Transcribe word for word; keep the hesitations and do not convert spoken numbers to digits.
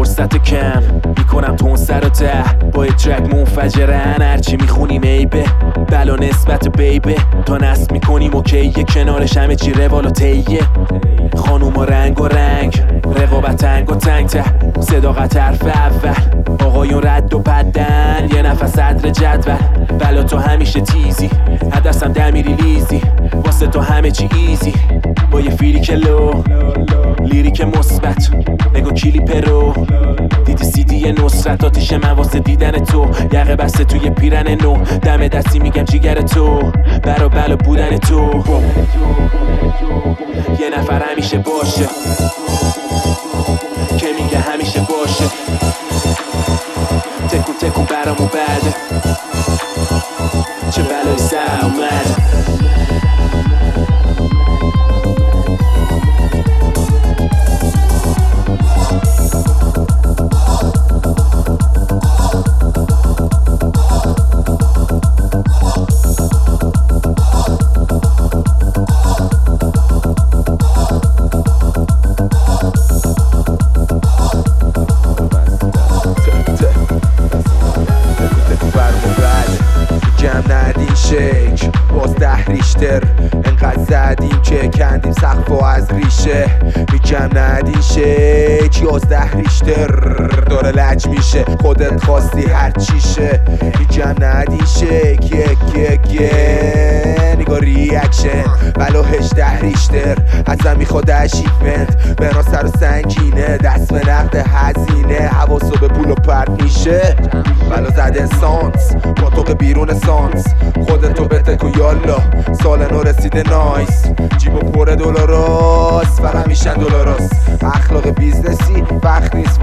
فرصت کم میکنم تون سر و ته با یه ترک منفجرن هرچی میخونیم عیبه بلا نسبت بیبه تا نصب میکنیم اوکیه کنارش همه چی روال و تیه خانوما رنگ و رنگ رقابت تنگ و تنگ ته صداقت حرف اول آقایون رد و پدن یه نفس صدر جدول بلا تو همیشه تیزی حدثم دمیری لیزی واسه تو همه چی ایزی با یه فیلیک لو لیریک مثبت نگو کلیپ رو دیدی سیدی نصرت آتیش من واسه دیدن تو یقه بسته توی پیرن نو دم دستی میگم جیگر تو برا بلا بودن تو یه نفر همیشه باشه که میگه همیشه باشه تکون تکون برامو بعده چه بلایی سر اومده شیک باز ده ریشتر انقدر زدیم که کندیم سقف و از ریشه میگم ندین شیک یازده ریشتر داره لج میشه خودت خواستی هر چیشه میگم ندین شیک یک یک یک نگاه ریاکشن ولو هجده ریشتر ازم میخواد اشیفمنت بنا سر و سنگینه دست به نقد هزینه حواسو به پول و پرد میشه ولو زده سانس با توق بیرون سانس خودتو بتکو یالا سال نو رسیده نایس جیبو پر دلاراست فقط میشن دلاراست اخلاق بیزنسی وقت نیست